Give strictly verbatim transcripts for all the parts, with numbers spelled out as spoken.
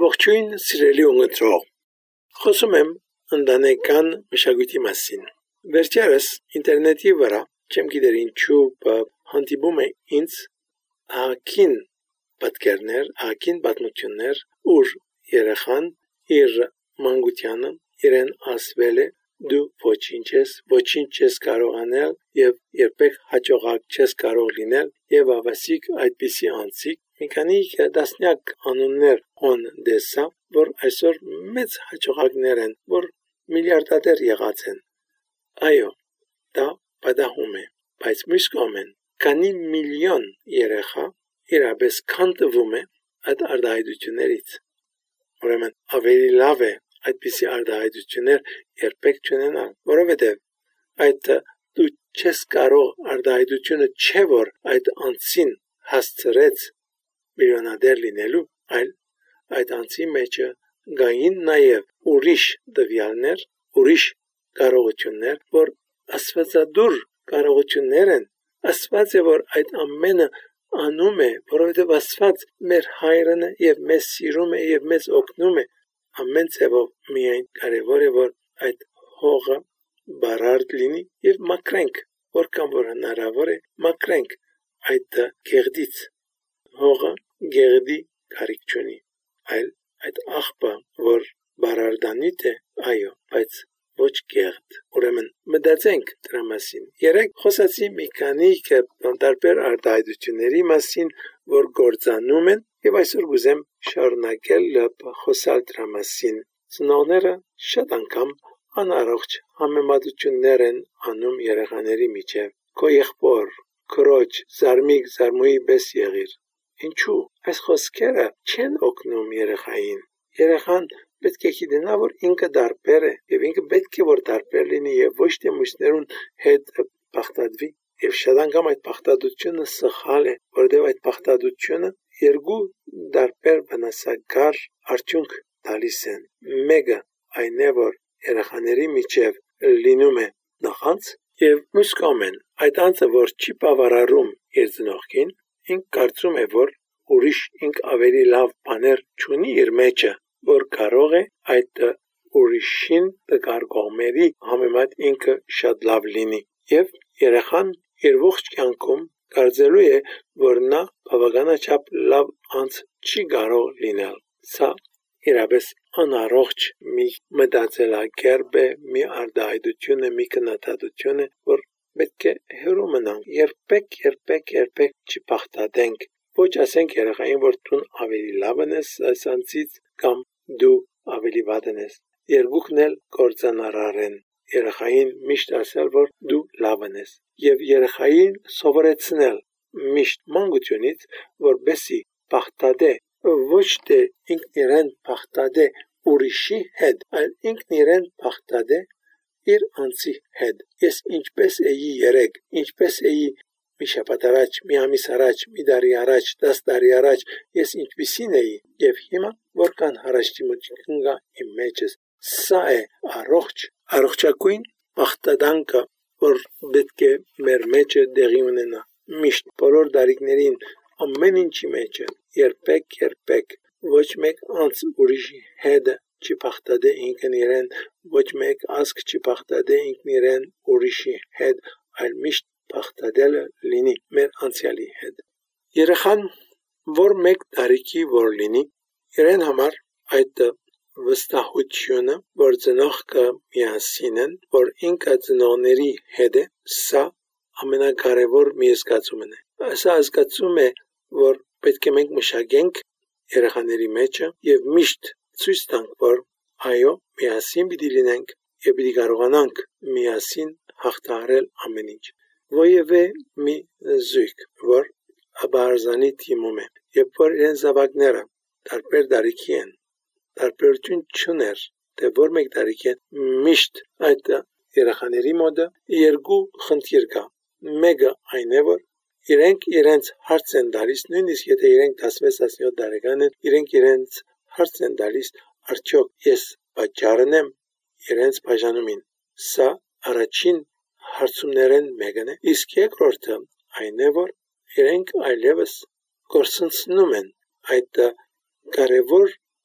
Ողջույն սիրելի ունգընտրող, խոսում եմ ընտանեկան մշակույթի մասին։ Վերջերս ինտերնետի վրա, չեմ գիտեր ինչու, հանդիպում է ինձ ահագին պատկերներ, ահագին պատմություններ, ուր երեխան իր մանկությանը իրեն ասվել է դու ոչինչ ես, ոչինչ չես կարող անել եւ երբեք հաջողակ չես կարող լինել եւ ավասիկ այդպիսի անձիկ մի քանի դասնյակ անուններ on դեսա, որ այսօր մեծ հաջողակներ են, որ միլիարդատեր եղած են։ Այո, դա պատահում է, բայց մյուս կողմեն քանի միլիոն երեխա իրապես քանդվում է այդ արտահայտություններից։ Ուրեմն ավելի լավ է այդպիսի արտահայտություններ երբեք չունենալ, որովհետև այդ դու չես կարող արտահայտությունը չէ որ այդ անձին հասցրեց միլիոնադեր լինելու, այլ այդ անձի մեջ գային նաև ուրիշ տվյալներ, ուրիշ կարողություններ, որ աստվածադուր կարողություններ են։ Աստված է որ այդ ամենը անում է, որովհետև Աստված մեր հայրն է եւ մեզ սիրում է եւ մեզ օգնում է։ Ամեն ձևով միայն կարևոր է որ այդ հողը բարարդ լինի եւ մաքրենք, որքան որ հնարավոր է մաքրենք այդ գեղդից։ Հողը գեղդի կարիք չունի, այլ այդ աղբը, որ բարարդանիտ է, այո, բայց ոչ գեղդ։ Ուրեմն մտածենք դրա մասին։ Երեք խոսացի մի քանի տարբեր արտահայտությունների մասին, որ գործանում են, եւ այսօր կուզեմ շարունակել խոսալ դրա մասին։ Ծնողները շատ անգամ անառողջ համեմատություններ են անում երեխաների միջև։ Քո եղբոր, քրոջ, զարմիկ, զարմուհի պես եղիր։ Ինչու՞ այս խոսքերը չեն օգնում երեխային։ Երեխան պետք է գիտենա որ ինքը դարբեր է եւ ինքը պետք է որ դարբեր լինի եւ ոչ թե մյուսներուն հետ բախտadvi եւ շատ անգամ այդ բախտadությունը սխալ է, որովհետեւ այդ բախտadությունը երկու դարբեր վնասակար արդյունք տալիս են։ Մեկը այն է որ երեխաների միջև լինում է նախանց եւ մյուս կողմեն այդ անձը որ չի բավարարում իր ծնողքին, ինք կարծում է որ ուրիշ ինք ավելի լավ բաներ չունի իր մեջը, որ կարող է այդ ուրիշին կարգողմերի համեմատ ինքը շատ լավ լինի։ Եվ երեխան իր ողջ կյանքում կարծելու է, որ նա բավականաչափ լավ անձ չի կարող լինել։ Սա իրապես անառողջ մի մտածելակերպ է, մի արտահայտություն է, մի քննադատություն է, որ պետք է հեռու մնանք։ Երբեք, երբեք, երբեք չփախտատենք։ Ոչ ասենք երեխային, որ դու ավելի լավն ես այս անձից կամ դու ավելի վատն ես։ Երկուքն էլ կործանարար են։ Երեխային միշտ ասել, որ դու լավն ես։ Եվ երեխային սովորեցնել միշտ մանկությունից, որբեսի փախտադե ոչ թե ինքն իրեն փախտադե ուրիշի հետ, այլ ինքն իրեն փախտադե իր անձի հետ։ Ես ինչպես էի երեք, ինչպես էի մի շաբաթ առաջ, մի ամիս առաջ, մի տարի առաջ, դес տարի առաջ, ես ինչպիսին էի, եւ հիմա որքան հարաշտիմություն կա իմ մեջս։ Սա է առողջ, առողջակույն բախտադանքը, որ պետք է մեր մեջը դեղի ունենա։ Միշտ բոլոր դարիքներին ամեն ինչի մեջը երբեք, երբեք ոչ մեկ անձ ուրիշի հետ չի փախտադե ինքն իրեն, ոչ մեկ ազգ չի փախտադե ինքն իրեն ուրիշի հետ, այլ միշտ փախտադելը լինի մեր անցյալի հետ։ Երեխան որ մեկ տարիքի որ լինի, իրեն համար այդ վստահությունը, որ ծնողքը միասին են, որ ինքը ծնողների հետ է, սա ամենակարևոր մի զգացումն է։ Սա զգացում է, որ պետք է մենք մշակենք երեխաների մեջը եւ միշտ ցույց տանք, որ այո, միասին պիտի լինենք եւ պիտի կարողանանք միասին հաղթահարել ամեն ինչ։ Ոևէ մի զույգ, որ աբարզանի թիմում է, երբ որ իրեն զավակները տարբեր տարիքի են, տարբերություն չուներ, թե որ մեկ տարիքի են, միշտ այդ երեխաների մոտ երկու խնդիր կա։ Մեկը այն է, որ իրենք իրենց հարց են տալիս, նույնիսկ եթե իրենք տասնվեց տասնյոթ տարեկան են, իրենք իրենց հարց են տալիս, արդյոք ես պատճառն եմ իրենց բաժանումին։ Սա առաջին հարցումներն մեկն է, իսկ երկրորդը այն է, որ իրենք այլևս կորսնցնում են այդ կարևոր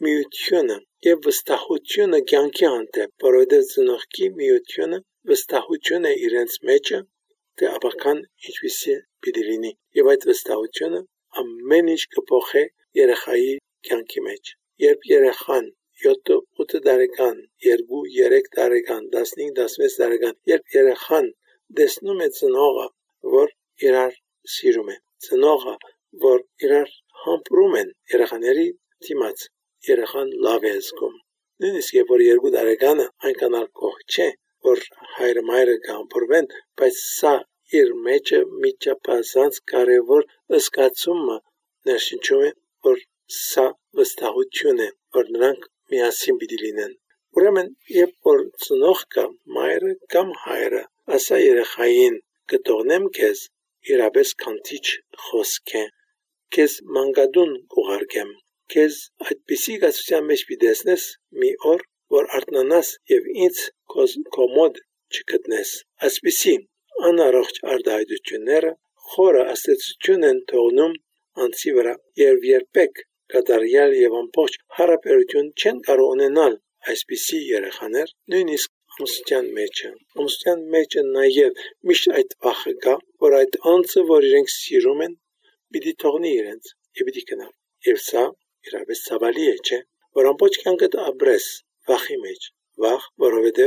միությունը եւ վստահությունը կյանքի հանդեպ, որովհետեւ ծնողքի միությունը վստահություն է իրենց մեջը, թե ապական ինչպիսի պիտի լինի, եւ այդ վստահությունը ամեն ինչ կփոխի երեխայի կյանքի մեջ։ Երբ երեխան յոթ ութ տարեկան, երկու երեք տարեկան, տասնհինգ տասնվեց տարեկան, երբ երեխան տեսնում է ծնողը, որ իրար սիրում է, ծնողը, որ իրար համբուրում են երեխաների դիմաց, երեխան լավ է զգում։ Նույնիսկ երբ որ երկու տարեկանը այնքան ալ կող չէ, որ հայրը մայրը կհամբուրվեն, բայց սա իր մեջը միջապազանց կարևոր զգացումը ներշնչում է, որ սա վստահություն է, որ նրանք միասին պիտի լինեն։ Ուրեմն, երբ որ ծնողքը, մայրը կամ հայրը ասա երեխային կթողնեմ քեզ, իրապես կանթիչ խոսք է, քեզ մանգադուն կուղարկեմ, քեզ այդպիսի գացության մեջ պիտի տեսնես մի օր, որ արթնանաս եւ ինձ քո մոտ չգտնես։ Այսպիսի անառողջ արտահայտությունները խորը աստեցություն են թողնում անձի վրա, եւ երբեք կատարյալ եւ ամբողջ հարաբերություն չեն կարող ունենալ այսպիսի երեխաներ, նույնիսկ ամուսնության մեջը։ Ամուսնության մեջը նաեւ միշտ այդ վախը կա, որ այդ անձը, որ իրենք սիրում են, պիտի թողնի իրենց եւ պիտի գնա։ Եվ սա իրապես ցավալի է, չէ՞, որ ամբողջ կյանքդ ապրես վախի մեջ, վախ, որովհետեւ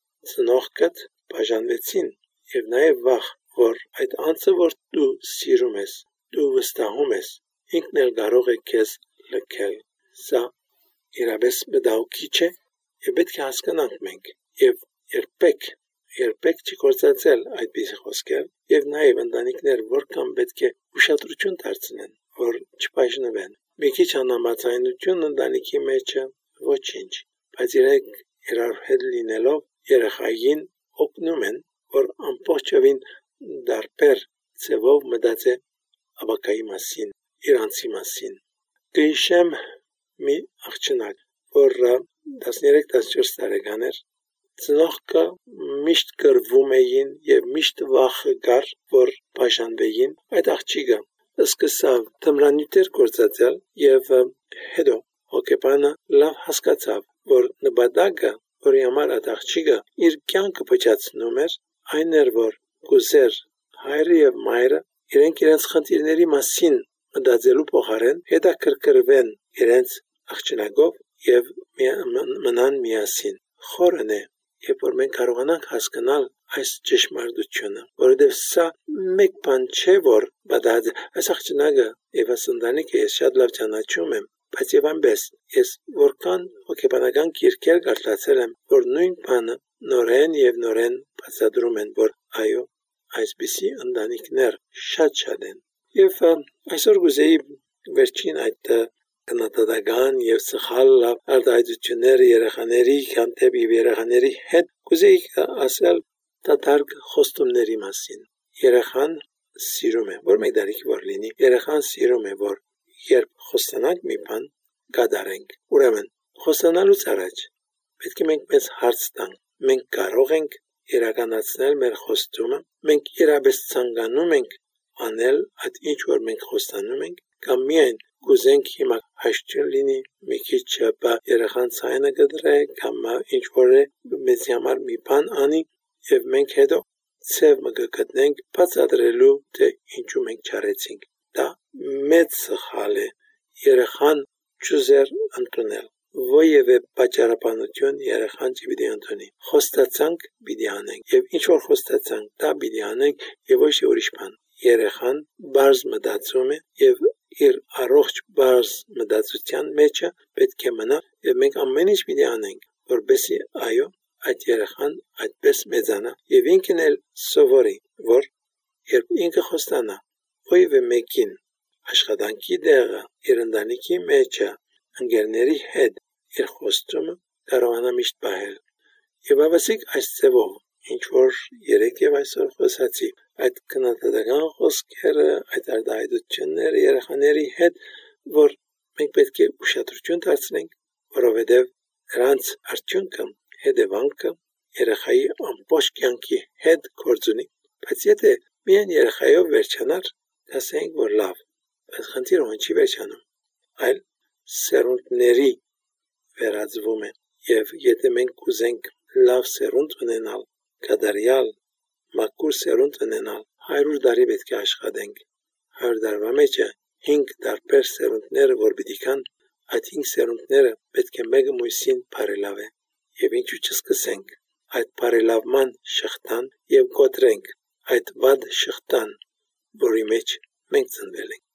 ծնողքդ բաժանվեցին, եւ նաեւ վախ, որ այդ անձը, որ դու սիրում ես, դու վստահում ես, ինքն էլ կարող է քեզ լքել։ Սա իրապես մտահոգիչ է եւ պետք է հասկանանք մենք եւ երբեք երբեք չկործածել այդպիսի խոսքեր եւ նաեւ ընտանիքներ որքան պետք է ուշադրություն դարձնեն, որ չբաժնվեն։ Մի քիչ անհամաձայնություն ընտանիքի մեջը ոչինչ, բայց իրենք իրար հետ լինելով երեխային օգնում են, որ ամբողջովին դարբեր ձևով մտածե ապակայի մասին, իրանցի մասին։ Կհիշեմ մի աղջնակ, որ տասներեք տասնչորս տարեկան էր, ծնողքը միշտ կռվում էին եւ միշտ վախը կար, որ բաժանվեին։ Այդ աղջիկը սկսավ թմրանյութեր գործածել եւ հետո հոգեբանը լավ հասկացավ, որ նպատակը, որի համար այդ աղջիկը իր կյանքը փչացնում էր, այն էր, որ գուզեր հայրը եւ մայրը իրենք իրենց խնդիրների մասին մտածելու փոխարեն հետաքրքրվեն իրենց աղջնակով եւ մնան միասին։ Խորն է, երբ որ մենք կարողանանք հասկանալ այս ճշմարտությունը, որովհետեւ սա մեկ բան չէ, որ բադած այս աղջնակը եւ այս ընտանիքը ես շատ լավ ճանաչում եմ, բայց եւ այնպես ես որքան հոգեբանական գիրքեր կարդացել եմ, որ նույն բանը նորեն եւ նորեն բացատրում են, որ այո, այսպիսի ընտանիքներ շատ-շատ են։ Եվ այսօր գուզեի վերջին այդ քննադատական եւ սխալ արտահայտությունները երեխաների հանդեպ եւ երեխաների հետ գուզեի ասել դատարկ խոստումների մասին։ Երեխան սիրում է, որ մեկ դարիք որ լինի, երեխան սիրում է, որ երբ խոստանանք մի բան, կատարենք։ Ուրեմն, խոստանալուց առաջ պետք է մենք մեզ հարց տանք. մենք կարող ենք իրականացնել մեր խոստումը, մենք իրապես ցանկանում ենք անել այդ ինչ որ մենք խոստանում ենք, կամ միայն կուզենք հիմա հաշտություն լինի, մի քիչ երեխան ցայնը կդրե, կամ ինչ որ մեզ համար մի բան անի, եւ մենք հետո ցև մը կգտնենք բացատրելու, թե ինչու մենք չարեցինք։ Դա մեծ սխալ է։ Երեխան չուզեր ընդունել Ոյևե պատճառաբանություն երեխան չպիտի ընդունի։ Խոստացանք պիտի անենք, եւ ինչ որ խոստացանք, դա պիտի անենք եւ ոչ ուրիշ բան։ Երեխան բարձ մտածում է եւ իր առողջ բարձ մտածության մեջը պետք է մնա եւ մենք ամեն ինչ պիտի անենք, որպեսզի այո, այդ երեխան այդպես մեծանա եւ ինքն էլ սովորի, որ երբ ինքը խոստանա ոյևե մեկին աշխատանքի դեղը իր ընտանիքի մեջը ընկերների հետ իր խոստումը կարողանա միշտ պահել։ Եվ ավասիկ այս ձևով, ինչ որ երեք եւ այսօր խոսացի, այդ քննադատական խոսքերը, այդ արտահայտությունները երեխաների հետ, որ մենք պետք է ուշադրություն դարձնենք, որովհետեւ նրանց արդյունքը, հետևանքը երեխայի ամբողջ կյանքի հետ գործ ունի։ Բայց եթե միայն երեխայով վերջանար, ասենք որ լավ, բայց խնդիրը ոնց չի վերջանում, այլ սերունդների վերածվում է, եւ եթե մենք կուզենք լավ սերունդ ունենալ, կատարյալ, մաքուր սերունդ ունենալ, հարյուր տարի պետք է աշխատենք։ հարյուր տարվա մեջ հինգ տարբեր սերունդներ, որ պիտի կան, այդ հինգ սերունդները պետք է մեկը մյուսին բարելավեն։ Եվ ինչու չսկսենք այդ բարելավման շղթան եւ կոտրենք այդ վատ շղթան, որի մեջ մենք ծնվել ենք։